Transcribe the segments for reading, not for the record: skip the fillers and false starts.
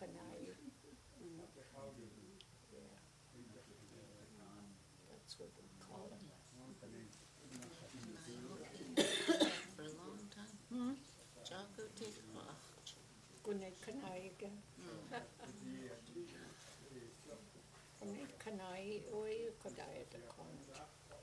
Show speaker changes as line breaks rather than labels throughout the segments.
Kanai. That's what we call it.
For a long time. Jocko take off.
Kunay Kanai again. Kunay Kanai oi kadaya te konja.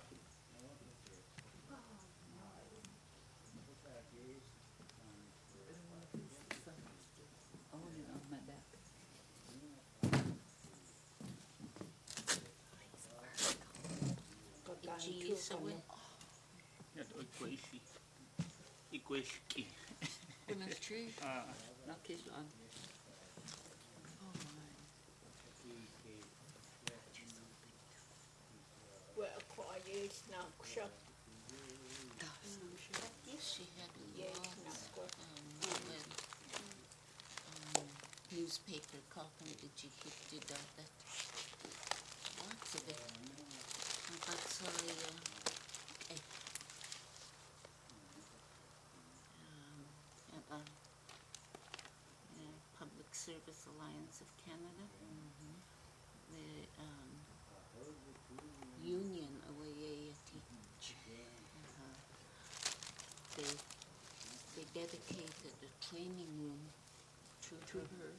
Iguishki.
Tree.
Not
Kishan. Oh
Well, quiet naksha.
Yes, she had newspaper copy that she did that. Lots of it. And that's Public Service Alliance of Canada. The union away they dedicated a training room to her.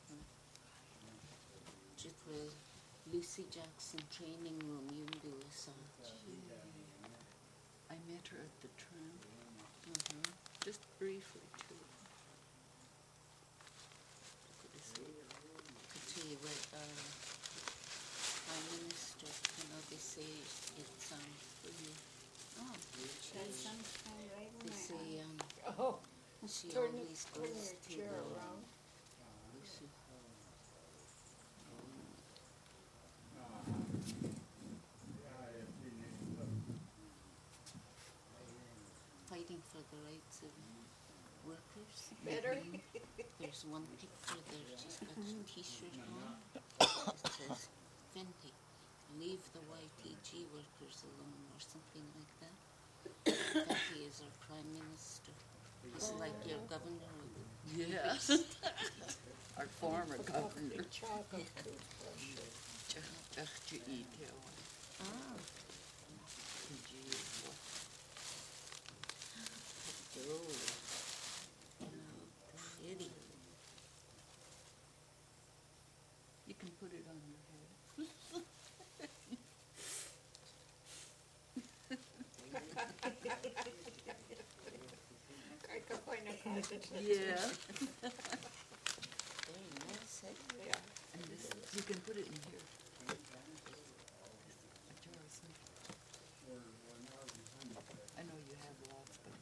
Just the Lucy Jackson training room you do a
I met her at the tram. Just briefly too.
Could see what Prime Minister, they say it's they say
Oh,
she
turn
always
your
goes to
chair around.
Fighting for the rights of workers.
Better.
There's one picture there, she's got a t-shirt on. It says, Fenty, leave the YTG workers alone, or something like that. Fenty is our Prime Minister. He's like your governor of the
Yes. Our former governor.
Chocolate toothbrushes.
You can put it on your head.
I can find a closet.
Yeah.
very nice,
Yeah.
And this, you can put it in here. I know you have lots, but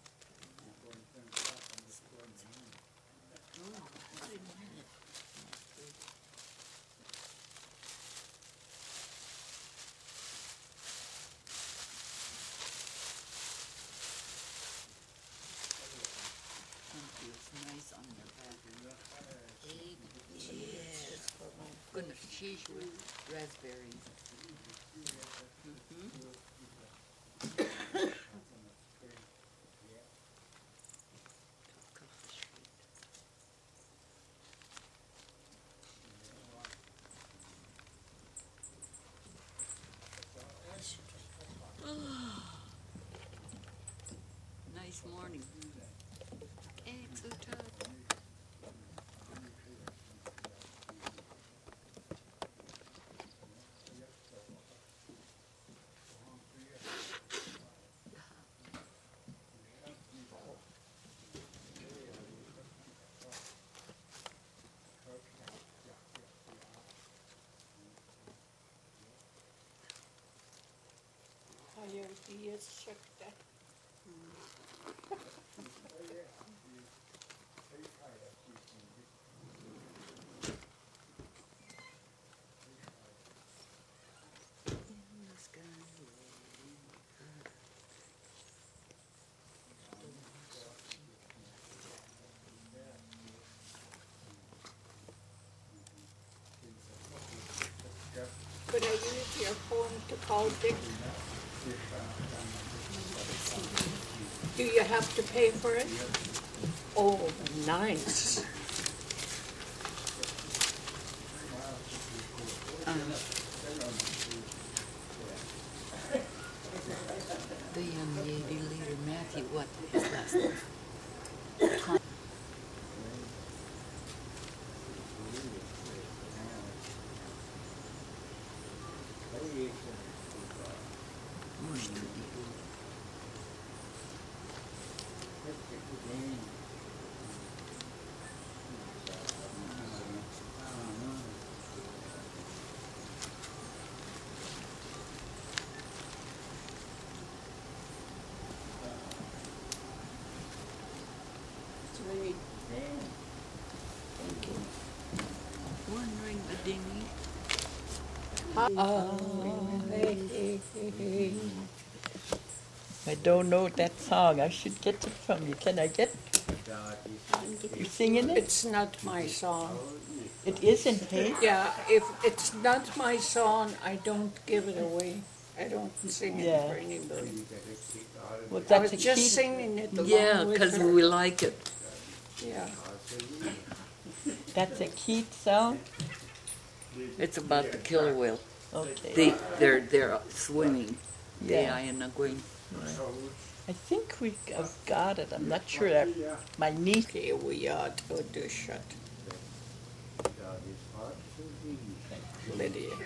it's nice on your back.
Yes.
Goodness, sheesh with raspberries. Nice morning.
It's so tough.
Hayır diye şıktı. Could I use your phone to call Dick? Do you have to pay for it? Oh, nice.
The lady leader, Matthew, what his last name? Tom.
Sweet.
Wandering the dinghy.
I don't know that song. I should get it from you. Can I get? You singing it?
It's not my song.
It isn't, hey?
Yeah, if it's not my song, I don't give it away. I don't sing it
Yeah.
for anybody.
Well,
I
that's
was
a
just
key.
singing it along
Yeah,
with
because
her.
we like it.
Yeah.
That's a Keith song.
It's about the killer whale.
Okay.
They're swimming. They
Yeah.
are in a going.
I think I've got it. I'm not sure. That my niece.
Okay, we are to do shut. Lydia.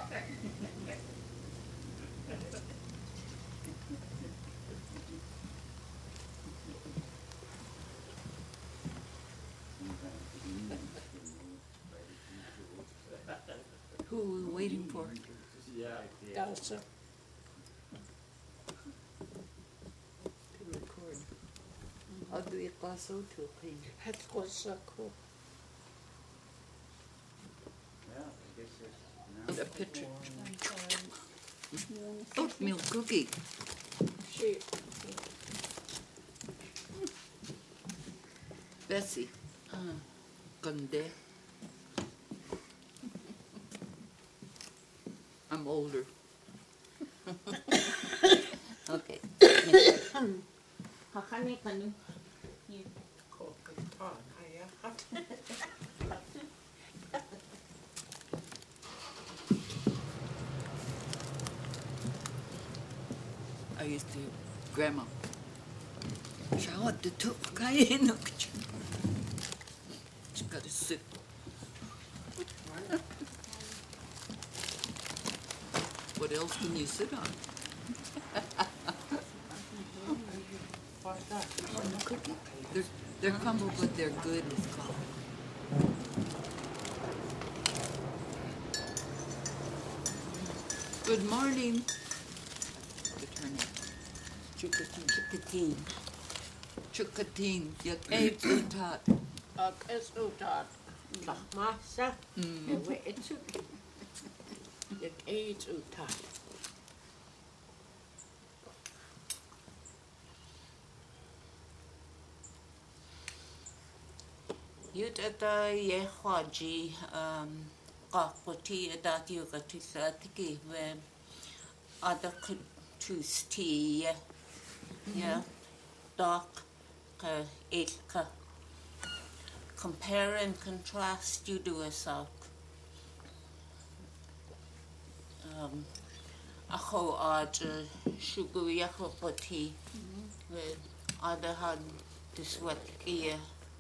Who are we waiting for?
Elsa.
To record. I'll do it also to pay.
Het was so cool.
A picture. Oatmeal cookie.
She,
Bessie. Gande. I'm older.
Okay. Hakane kanu.
I used to, Grandma. Shower the two kaya no kitchen. She got to sit. What else can you sit on? Cookie. They're crumbled, but they're good. It's called. Good morning. Chukating. Chukating. Yak eight utat.
is utat. Masa. Ewe itsuk. Ik eet utat.
Yut ata ye hwaji qaqputi adat yugatisa tiki ve ada kutus tea yeah dark ka ilka compare and contrast you do a sock aho ad shugu yakopoti ve ada had diswat kia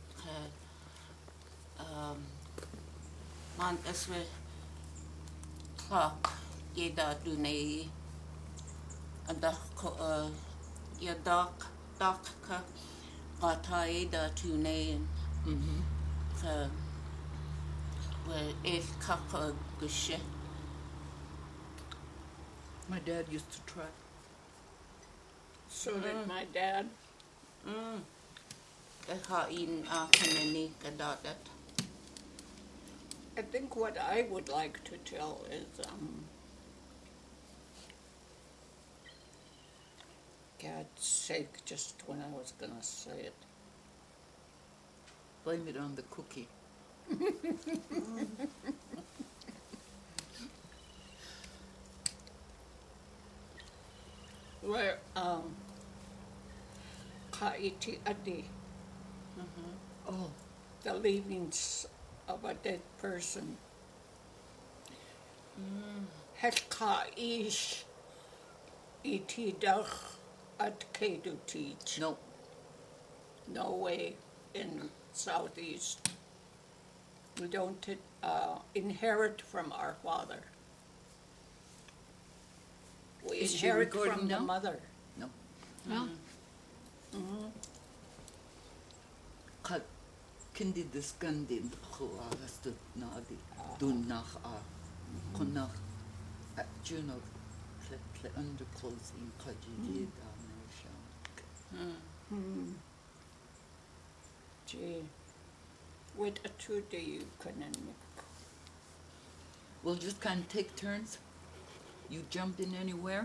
man as we clock yeda dunei ada ya dark ka qata yeda tunei ka we el ka gushe
My dad used to try.
So did my dad.
ha in kanani kadadat
I think what I would like to tell is, God's sake, just when I was going to say it.
Blame it on the cookie.
Where, Ka'iti Adi,
Oh,
the leavings of a dead person. Helka ish itidach at Kedu teach.
No.
No way in Southeast. We don't inherit from our father. We
Is she
inherit
recording
from the
now?
mother.
No.
Well,
Kat kindi diskandin khua hastut nadi dunach a konach at juno tle underclothes in kaji
Gee, with a 2 day you couldn't.
We'll just kind of take turns. You jump in anywhere.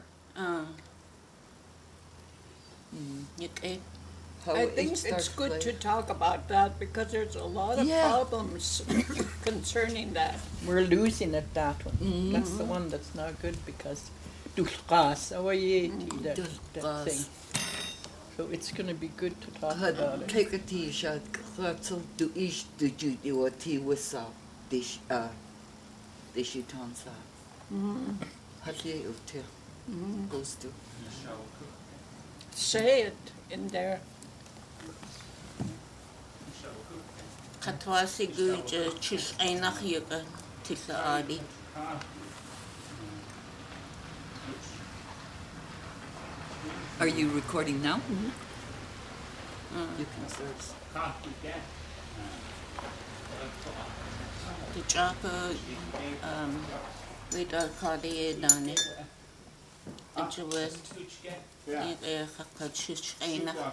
okay.
How
I
each
think it's
starts
good
play.
to talk about that because there's a lot of
Yeah.
problems concerning that.
We're losing at that one. That's the one that's not good because dulqas, that
Dulqas.
thing. So it's going to be good to talk
Had
about it.
take a t-shirt. Kratzel du ish du judi wa ti wisa dish tansa. Hatli uti goes to.
Say it in there.
Katwasi guja chis einach yuga tilla adi.
Are you recording now? You can search.
The japa wida kadi dani. Injuwe chis einach.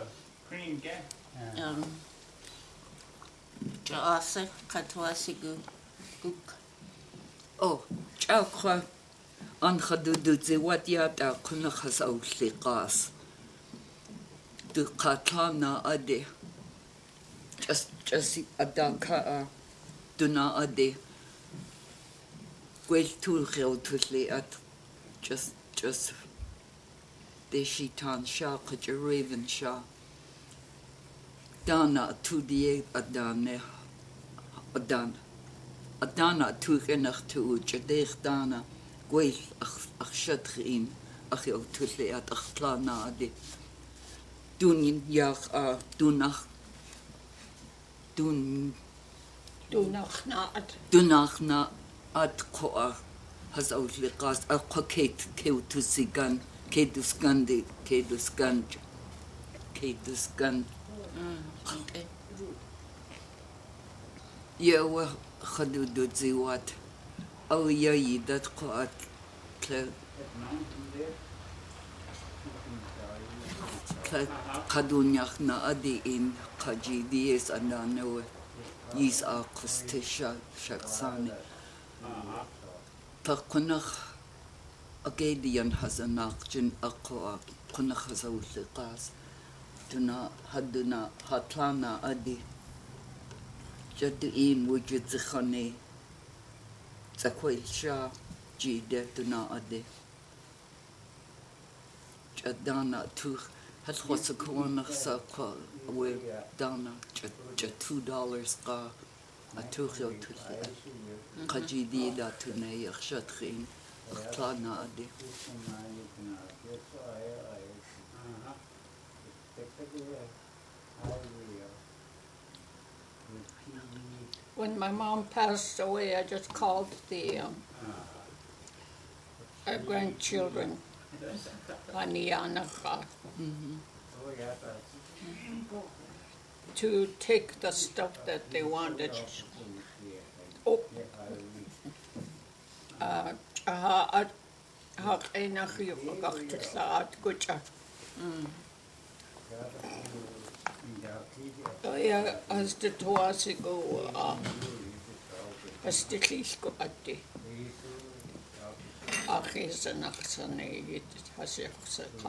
Jaasa katwasi guk.
Oh, chakwa an khadudu wat yata kunakhas awliqas. Du qatana ade. Just adaka duna ade. Gwell tul khawtli at just deshitan sha raven sha. Dana tu die adane Adana tu genach tu jadech dana gwell ach shadrin ach yo tulle at ach plana ade dunin yach dunach dunach na at koa has outliqas a qoket keu tu sigan kedusgandi kedusgan
Okay.
Yeah, well, khadudu ziwat. Oh, yeah, that qoat kadunyach na adi in kajidiyes anano yis a kustisha shaksani. Pakunach agadian has a nakjin aqwa kunach has a uliqas. Duna haduna hatlana adi. Jaduim wujud zikhani. Zakwil sha jide duna adi. Jadana tu had what's a corner sakwa we dana $2 qa a tukhyo tukhya. Qajidi da tunay yakhshatrin. Hatlana adi.
When my mom passed away, I just called the our grandchildren, Anianacha, to take the stuff that they wanted. Oh, ja, als de toasigo as de klisko atti. Achisa naksane yit hasyaksaka.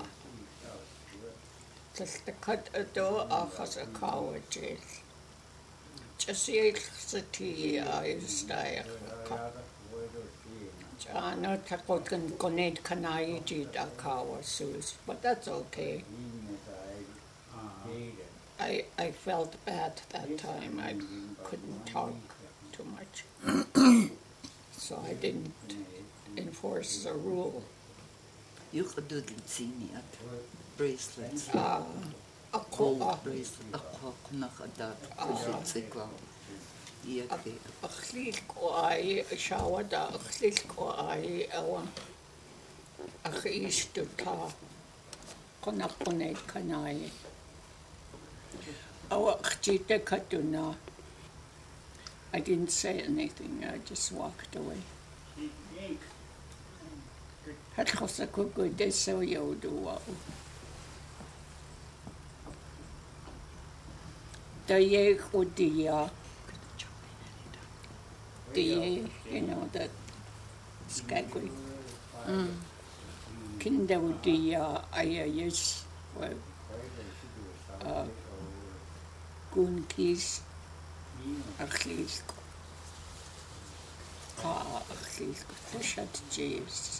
Tasta kat ato achasa kawa jail. Chasiyel sati ayustayaka. Jana takotan koned kanayi jida kawa sus, but that's okay. I felt bad that time. I couldn't talk too much. so I didn't enforce the rule.
You could do the zinniat bracelets,
Ako,
gold bracelet. Ako nakadat kulitzikla. Iake.
Achlil ko ay shawada, achlil ko ay awa. Achistu ta. Konakonet kanay. Awa chite katuna. I didn't say anything, I just walked away. Hat kosa kuku deso yodu wao. Da ye udia. The, you know, that skagway. Kinda udia ayayis were gunkis. Achlisko. Achlisko. Tushat James.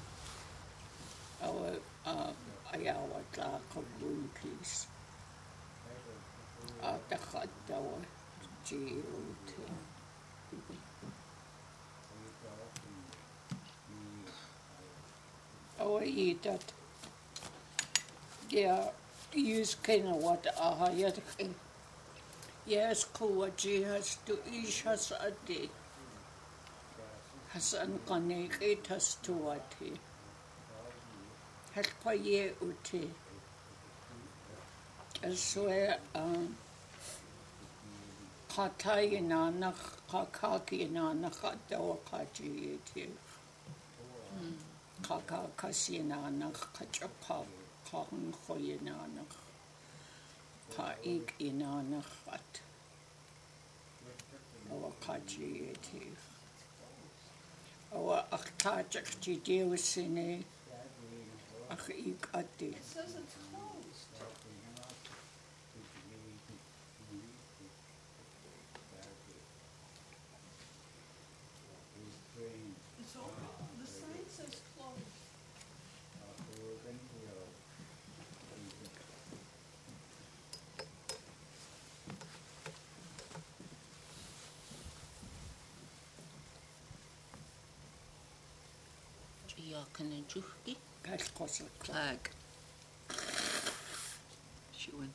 Our ayawa tla kabunkis. Takatawa Jiut. Our eat that. Yeah, use kind of what ahayat. Yes, kuwaji has to ish has adi. Hasan kanik it has to ati. Has paye uti. Aswe katai nanak kakaki nanak dawa kaji iti. Kaka kasi nanak kachapa kahun khoye nanak. Kaik inanakhat. Awa kaji iti. Awa aktajak jidewisine. Akik ati.
It says it's closed. It's open. The sign says closed.
Jiakana juhki.
Kalkosa
Flag. She went.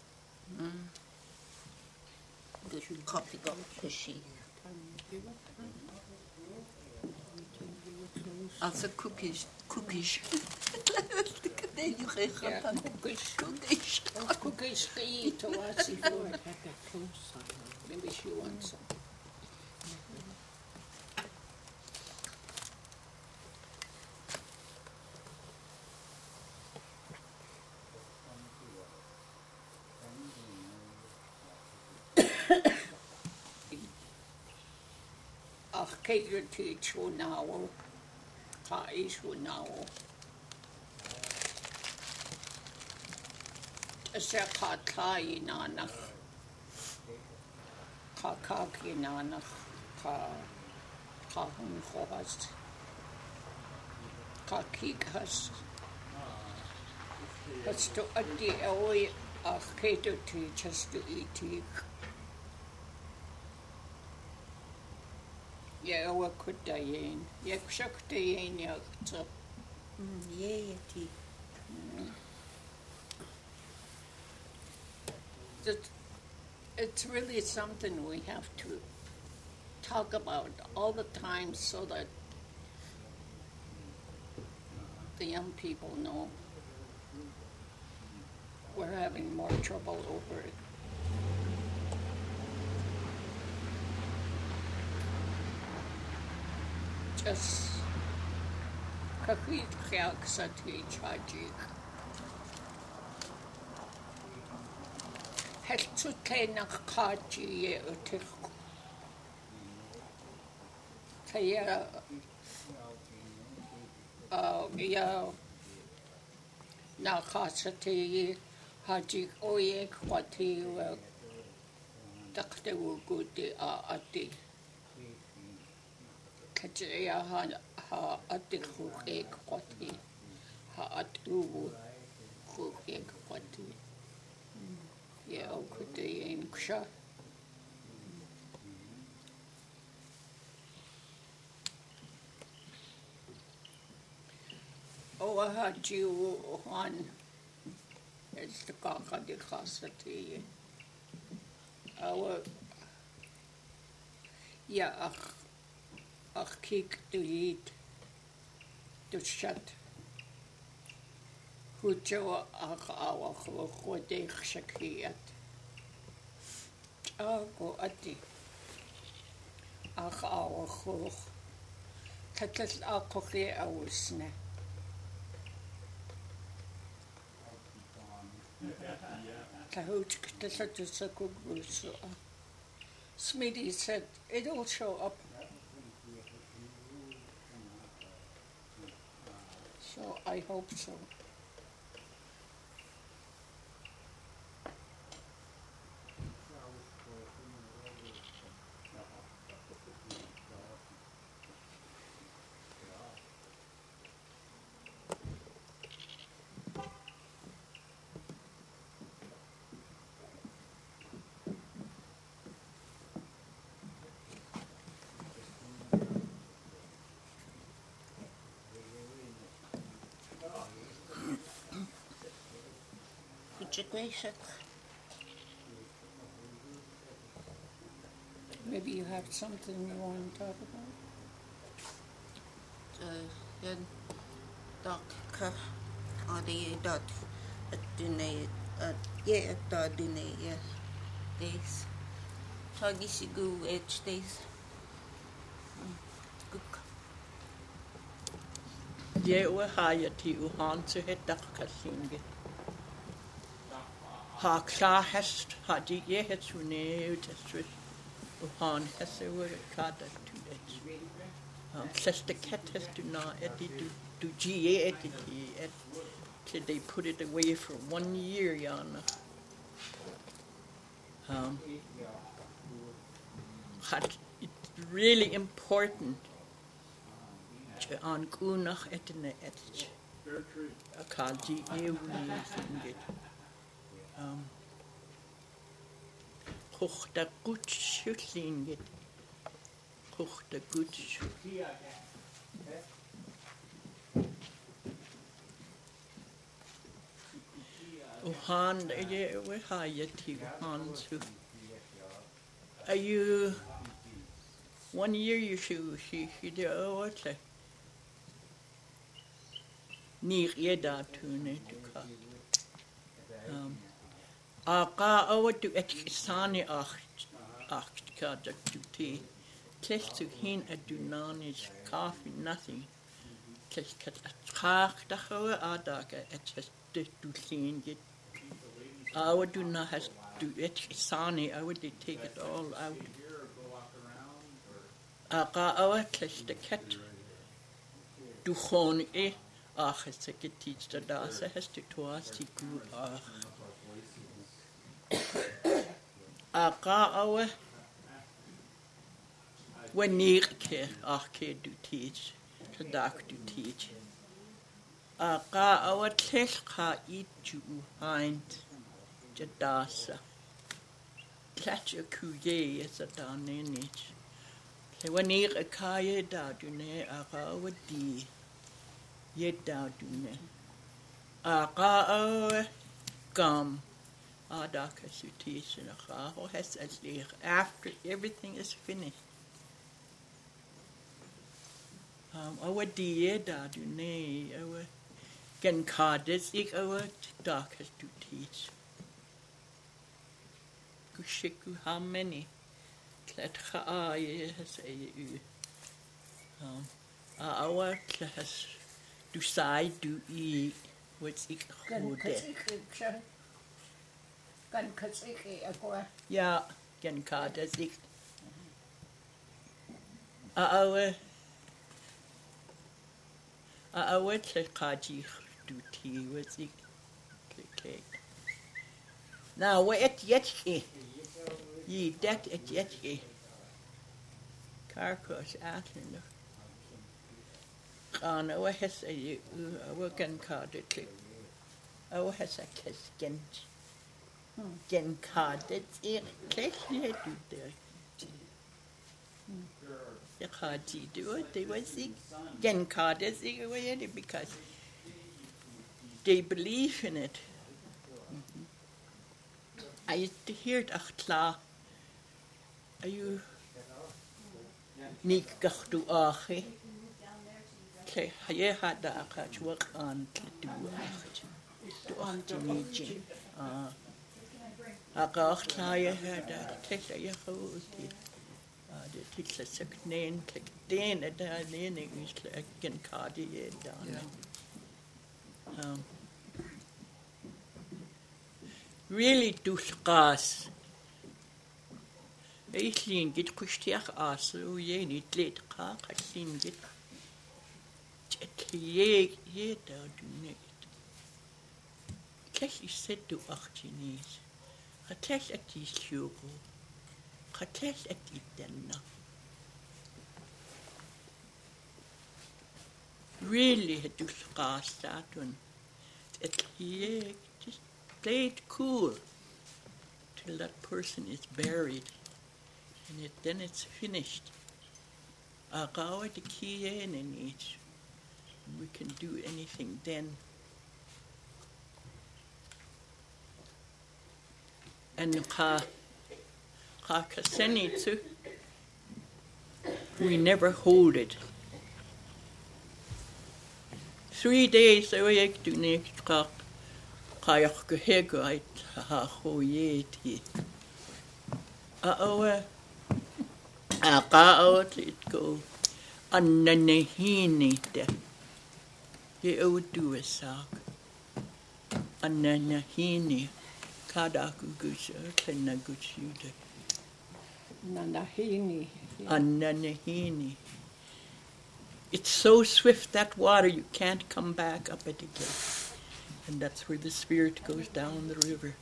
Good coffee got pushy.
Also cookies. Cookies.
Yeah, cookies.
Cookies.
Cookies eat to us if you had that close. Maybe she wants some. Ach, kijk je teach hoe nou, ga eens hoe nou. Ze gaat klaai nanig, ga kaki nanig, ga hun gohas, ga kik has. Has to addi away, ach, kijk je teach has to eat ik. Ja, we could die. Ja, ik die ja, zo.
Yeah, tea.
It's really something we have to talk about all the time so that the young people know we're having more trouble over it. Just kakit kyak sa tragic. Heltute nakakaji ye utikko. Kaya ya nakasati haji oye kwati takte wuguti ati. Kaya ha ati khuk kwati ha atu khuk kwati. Yeah, could they in Ksha? وهاجي وهان استقاقة دي خاصتي أو يا أخ كيك تريد تشت هو جو أخ أو أخ وديخ شكيات أكو أدي أخ أو أخ تتل أكو كي أو سنة تهوتك تسكو بوسو Smitty said it'll show up. So I hope so. Maybe you have something you want to talk about?
Yan tak ka adi dat at dunay at at dunay days. Tagi sigu each days.
Je we haya ti u han zu het dak kasinge. Ha klar hast hat die je het zu ne das u han hesse we kada tu et. Seste ket has do not et do ge et till they put it away for 1 year yana. It's really important on kunach etne etch a kalji euni singet hoch da gut schütlinget hoch da gut han ye we hayati han su are you 1 year you she do what Nir yeda tune to ka. Aka awatu etisani acht ka da tuti. Test to hin adunanish coffee nothing. Test kat atrak da hawa adaka et to clean it. Awaduna has to etisani, I would take it all out. Aka awat the cat. Duchon e. Ach, es ist getitzt, da hast du toast die gut ach. Aka awe when ke ach ke du teach, the dark du teach. Aka awe tlesh ka itu hind jadasa. Tletch a kuye is a danenich. Se when a kaye da du ne aka awe di. Yedda dune. Aka gum. Adaka sutis in a ho has as after everything is finished. Our dear da dune, our gen cardes, our dark has to teach. Kushiku, how many? Kletcha has a u. Our class. Du sai du I what's ik gode.
Kan katsiki akwa.
Ja, gen ka das ik. Awe tlekaji du ti what's ik. Okay. Now we et yetki. Ye det et yetki. Karkos atlinder. Our has a working card clip. Our has a kiss gen card that's it. Click here do there. The card do it. They was gen card is it because they believe in it. I used to hear it klar. Are you Nick gachtu achi? Ke haye hada akach work on to to achiji. Akach klaye hada tesa yahuti. The titla seknen kekden at the leaning is like can cardi down. Really do skas. Eislin git kustiach as o ye nit let ka kasin git. Ye da do net. Kesh is said to achtinis. Katesh at this shugo. Katesh at it denna. Really had to skas that one. Ye just play it cool till that person is buried. And then it's finished. Agawa the key in each. We can do anything then. And kaseni too. We never hold it. 3 days away to next ka kayak gehegait ha hoyeti. Akaot it go annanehini te. Ye odu esak. Annanehini kadaku gusha kenaguchude.
Nanahini.
Annanehini. It's so swift, that water, you can't come back up it again. And that's where the spirit goes down the river.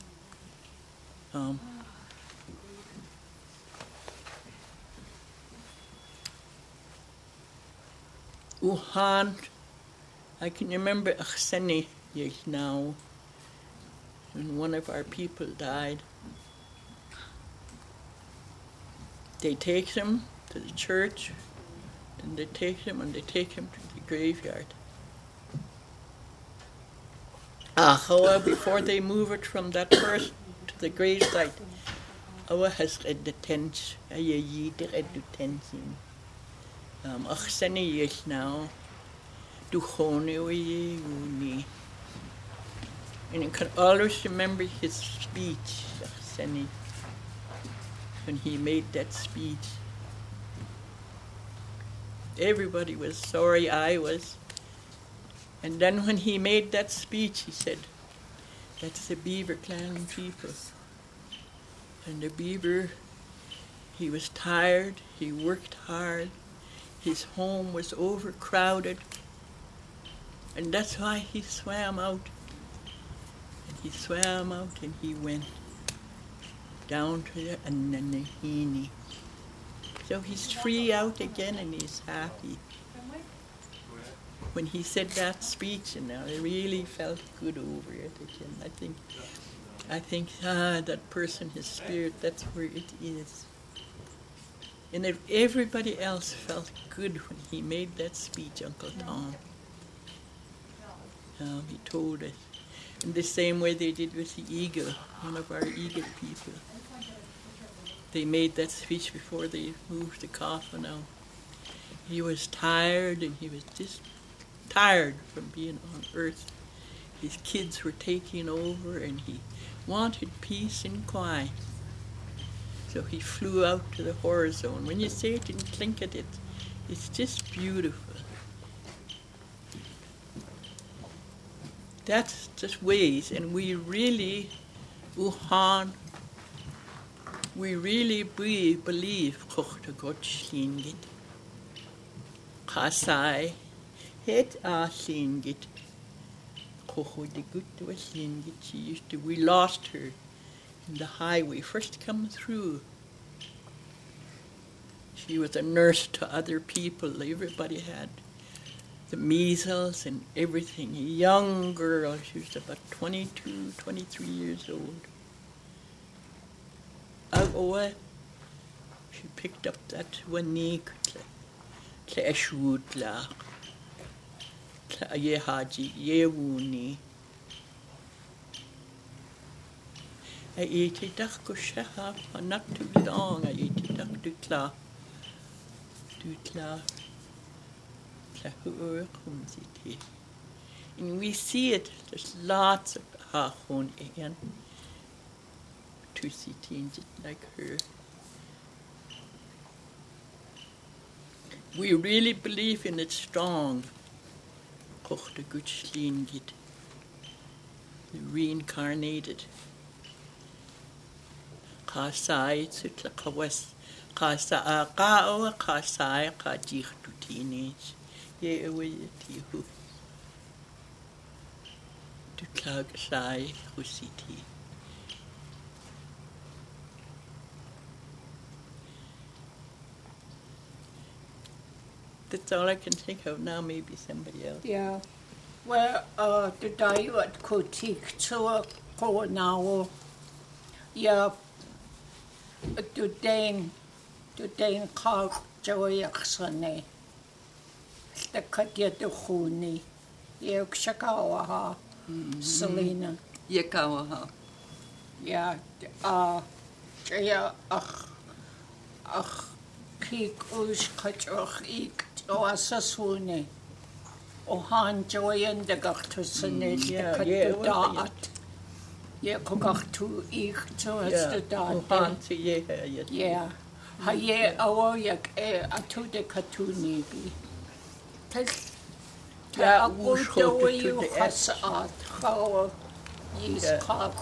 Uhan, I can remember Achseni years now, when one of our people died. They take him to the church, and they take him and they take him to the graveyard. Before they move it from that person to the gravesite, Awa has read the tents, Ayayid read the tents in. Achseni years now, Duchone Uni. And I can always remember his speech, Achseni, when he made that speech. Everybody was sorry, I was. And then when he made that speech, he said, that's the Beaver Clan people. And the Beaver, he was tired, he worked hard, his home was overcrowded, and that's why he swam out. And he swam out and he went down to the Annanahini. So he's free out again and he's happy. When he said that speech, and I really felt good over it again. I think that person, his spirit, that's where it is. And if everybody else felt good when he made that speech, Uncle Tom. He told us. In the same way they did with the eagle, one of our eagle people. They made that speech before they moved the coffin out. He was tired, and he was just tired from being on earth. His kids were taking over, and he wanted peace and quiet. So he flew out to the horizon. When you say it and think at it, it's just beautiful. That's just ways, and we really, we really believe Kochta Gotchlingit. Kasai, het Slingit. Kocho de Gut was Slingit. We lost her in the highway, first come through. She was a nurse to other people. Everybody had the measles and everything. A young girl, she was about 22, 23 years old. She picked up that wanik, Tleshwoodla, ye haji ye wuni. A iti dach go sheha, a not too long, a iti dach du kla. Du kla. Kla huur humziti. And we see it, there's lots of hachon again. To see teens like her. We really believe in it strong. Koch the good slingit. The reincarnated. Kasai tsutla kawas. Kasa a kao kasai ka dich to teenage. Ye away tihu. To clag sai husiti. That's all I can think of now, maybe somebody else.
Yeah. Well, the day at Kotik to go now. Yeah. The Dane called Joey Axone. The Katia de Huni. Yeah, Shakawaha. Selena.
Yekawaha.
Yeah. Jaya Kik Ush Kachok Ik Oasasuni. Ohan Joy and the Gachtusane, the Katudaat. Yeah, Kogachtu Ik to us the dad. Yeah. Haye Awoyak Atu de Katunibi.
Ja,
Abudo you has how is called.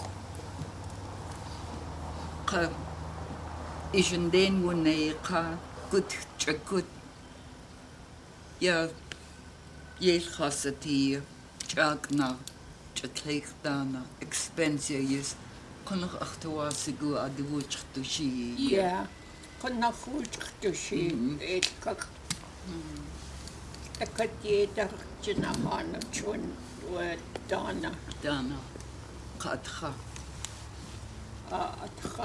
Ka ishin den wune ka gut chakut. Ja, yel khasati chakna chatleik dana expensive konach achtwa sigu adwuch to shi.
Yeah. Konach to shi it kak. Akatieta Jinahana Chun were Dana
Dana Katha.
Atha.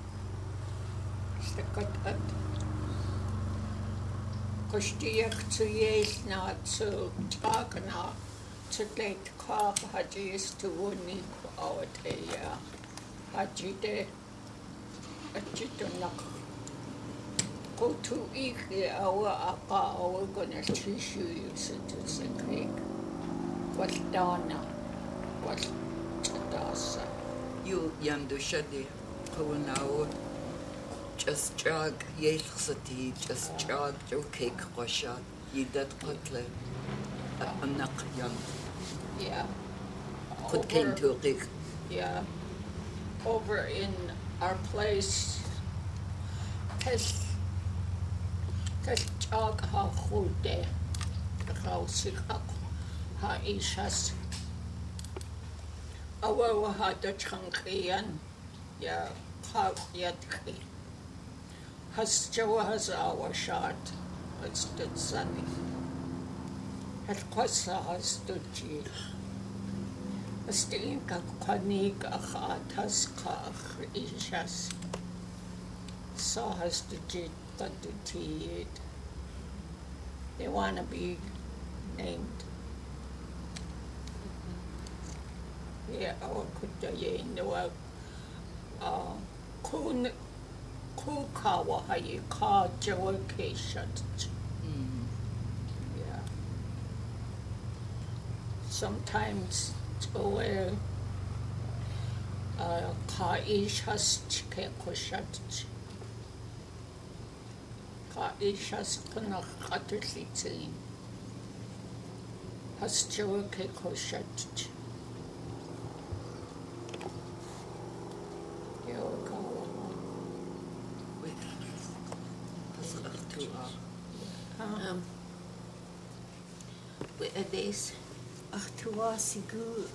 Stakat at Kostiak to yes not to Chagana to take car Hajis to Wuni out a Hajide Ajitunak. Go to eat our gonna teach you to say cake. What Donna, what Chadasa.
You yandu shadi kawanao just jog yelsati just jog jo cake washa yidat kotle anak yan
Yeah.
could came to a cake.
Yeah. Over in our place, jog ha chude, rausig ha ishas. Awa ha da chankian, yeah, ha yadki. Has Joa has our shot, it's the sunny. Has kwasa has the chi. Stiin ka kwanig has ka ishas. So has the jit but the tea. They want to be named. Yeah, or could you know kun kukawa hayi ka location. Yeah. Sometimes where ka ishas chike koshat. Ka ishas kuna khatlitin. Has joke koshat.
With this,
Achtua sigu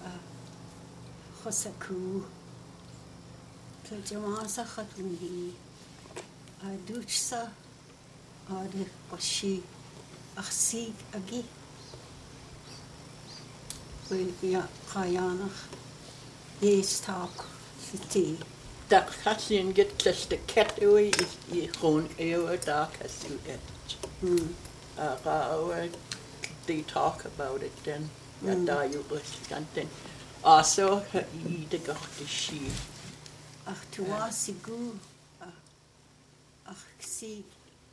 Hosaku Tlajamasa Hatundi Duchsa Ade Washi Achsig Agi when ya Kayanach Yes talk City.
Dat Cassian get just the cat away is gewoon eeuwen daar Cassie et. Our they talk about it then. Ja, tayo then. Also, I de gachte shi.
Ach, tu was gu. Ach, see.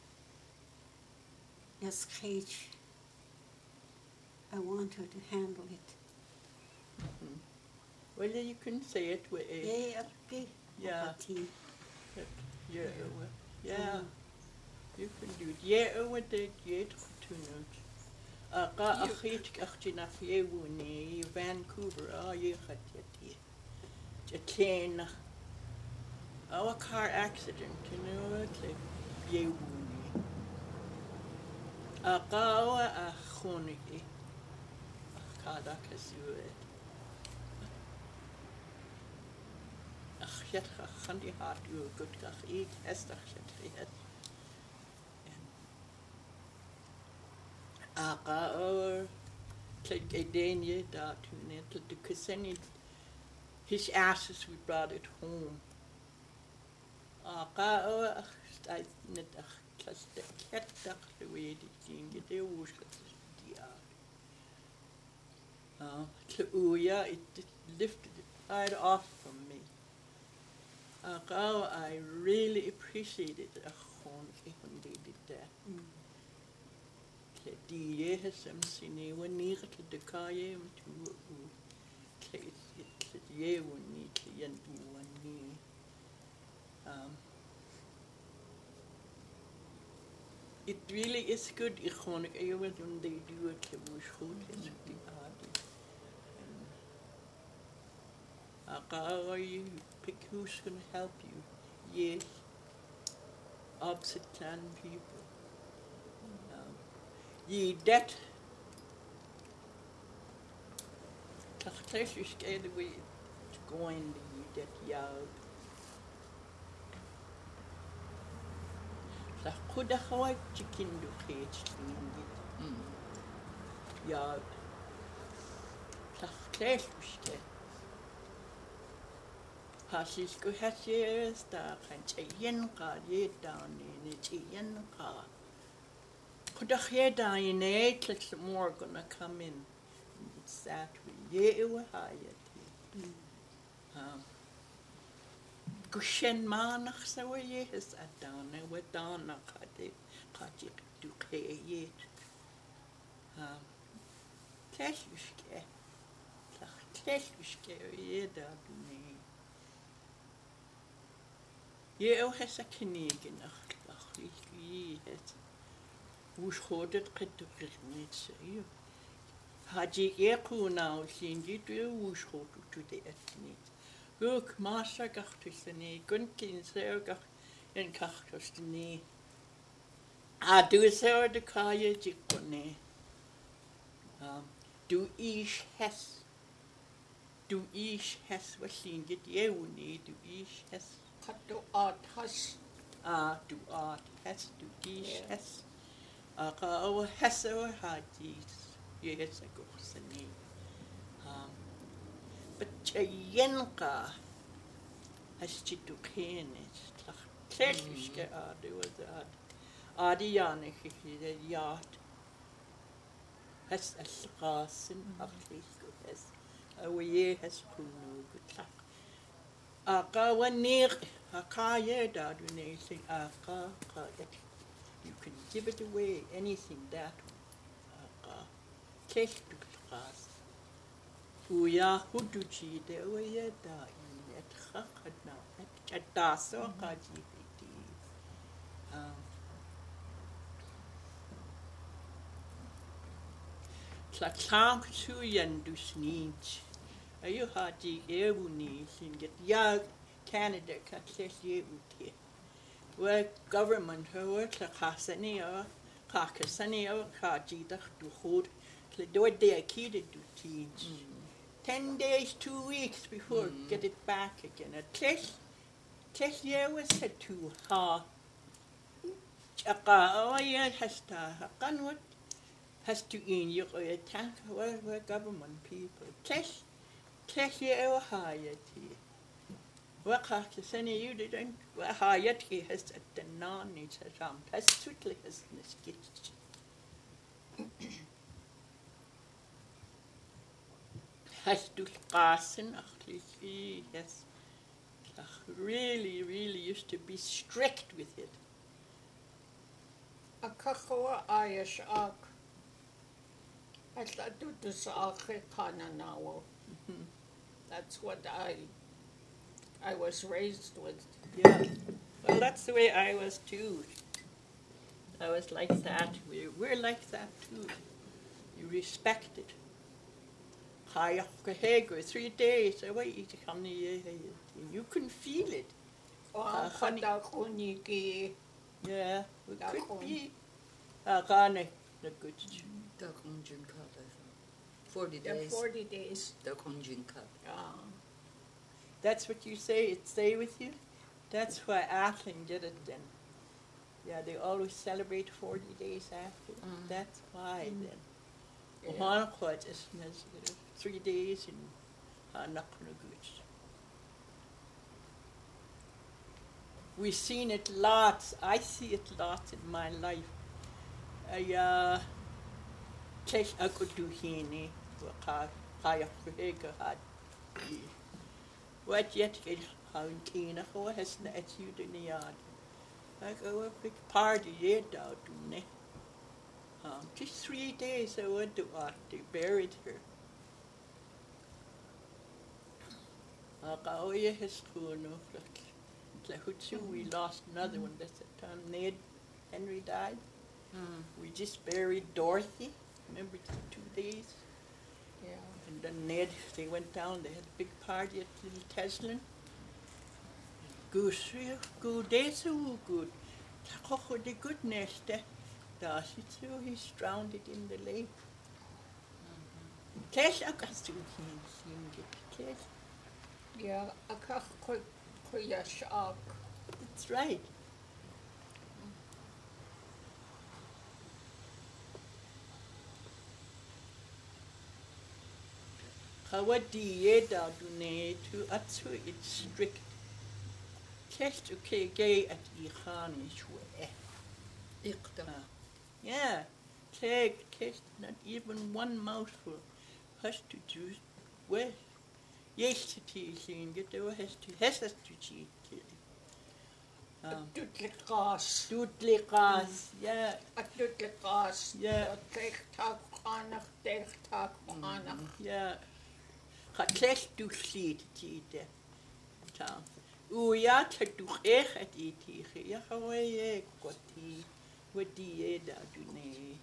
Yes, cage. I want her to handle it.
Well, you can say it with a.
Yeah, okay.
Yeah.
Tea.
Yeah, yeah. You can do it. Yeah, with the yet to note. Ga achit achtina fiewuni Vancouver. Oh, you had it. A train. Oh, a car accident. You know what? Fiewuni. Ga a khoniki. Kada kasue. Ach, yet khandi hart you good gach eat estach yet. Aga or take a danye da to net to Cassini. His ashes we brought it home. Aga or I net a class the cat duck the way the thing get the wash to Uya it lifted it right off from me. Aga I really appreciated a home when they did that. Die hem sine wanneer het de kaje om te het je wanneer cliënt wanneer it really is good ik gewoon ik when they do it het was goed is die aard you pick who's going to help you yes opposite clan people ye that tachtisch the way it's going the that yard la kuda hawa chicken do cage yard tachtisch hasis go hasies da kan chayen ka ye down in chayen ka Kudacheda in let's more gonna come in. It's that we Gushen manach so ye is at down and with down a kajik to pay yet. Teshushke. Teshushke ye da me. Ye has a Canadian ye has. Hoe schoot het getuigd niet zo? Had je eerder nou zien die twee hoe schoot het de het niet? Ook massa gacht de nee, kunt geen zo gacht en gacht de nee. Doe zo de kaaie die kon nee. Doe iets wat zien je die hoe nee, doe iets hes.
Kato art has.
Doe art hes, doe iets hes. Aga hesa hadis yes I go sani but chayenka has chitu kenes tleske ade was adiyane the yacht has asqasin akhlisko has awie has kunu gutla aga wanir akaye da dunesi aga ka you can give it away, anything that take to class. Uya huduchi de uya da in et khakad now at daso kajipiti. Tlatang tu yandus needs. Ayu haji ewuni sin get ya Canada can say ye uti. Well, government work la khasani or khakasani or khajida to hold to do it they akid to teach 10 days 2 weeks before get it back again at year was said to ha chaqa oh yeah has to in your tank where government people test year hayati وقعت سنة يودن وحياتي هست التناني تجام هست تطلع هست نسكت has to qasin yes. Really, really used to be strict with it.
A kakua Irish ak. I thought do this now. That's what I was raised with.
Yeah. Well, that's the way I was too. I was like that. We're like that too. You respect it. 3 days away, you can feel it.
Honey.
Yeah, it could be. Agane, the good.
Da konjin kat. 40
Yeah,
days.
40 days.
Da konjin kat.
That's what you say, it stay with you? That's why Athling did it then. Yeah, they always celebrate 40 days after. That's why then.
Yeah.
Ohanakot is 3 days in Nakunaguch. We've seen it lots. I see it lots in my life. Tesh akuduhini, kaya kuhega had. What yet get Hauntina, who has net you in the yard? I go a big party yet out, ne? Just 3 days I went to they buried her. Akaoya has school no we lost another one. That's the time Ned Henry died. We just buried Dorothy. Remember the 2 days?
Yeah.
And then Ned, they went down, they had a big party at Little Teslin. Good days are good. Takoho de good nest. He's drowned in the lake. Tesh akastu him.
Yeah, a kakuyash ak.
That's right. Kawadi da dune to atsu it's strict. Test okay gay at Ikhan is
Iqta.
Yeah, take test not even one mouthful. Has to juice well. Yes, to tea seeing get over has to cheat.
Dutlikas.
Dutlikas, yeah.
A dutlikas.
Yeah.
Take tak anach.
Yeah. Katles du sleet tite. Tam. Uya te du at iti. Ja hawaye koti. Wat die da du ne.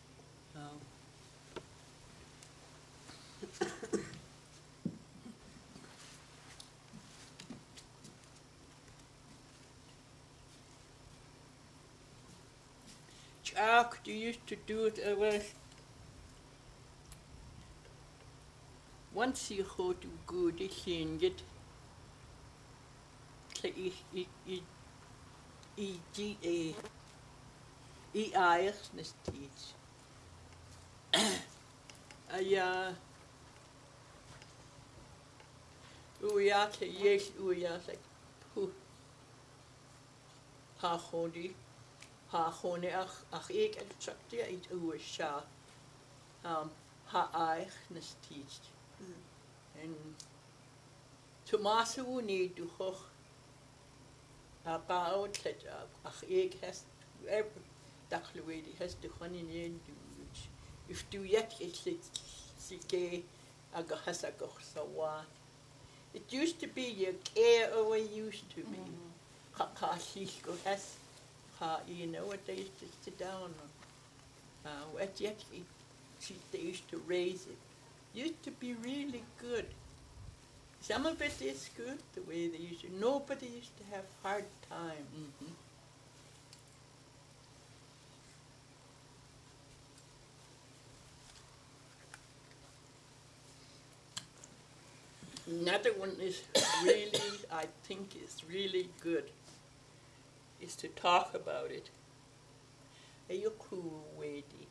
Jack, you used to do it once you go to good thing it eiers teach. Uya te yes uya like ha hodi ha hone ach ek het sakte uit uwe sha ha eiers teach. En Tomaso need to hoch about it ach ek has every dakhluedi has to honey need if do yet it's sike aga hasako sawa. It used to be your care over used to be. Kakashiko has you know what they used to sit down on. What yet they used to raise it. Used to be really good. Some of it is good the way they used to. Nobody used to have hard time. Another one is really, I think is really good, is to talk about it. Ayuku wedi.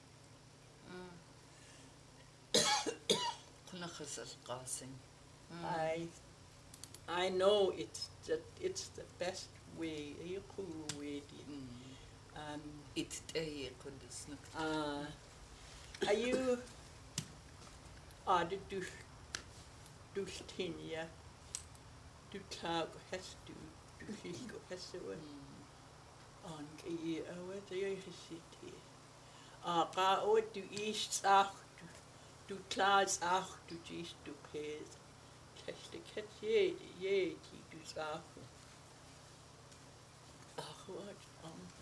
I know it's the best way. Ayuku wedi.
It's a good
Are you? Did you? dultinia, du tago hestu, du hisko hesuwe. An ki awe te hesiti. Qa o du east ach, du klaas ach, du gis du pez. Keste ket ye ti du ach. Ach wat